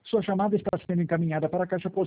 Sua chamada está sendo encaminhada para a caixa postal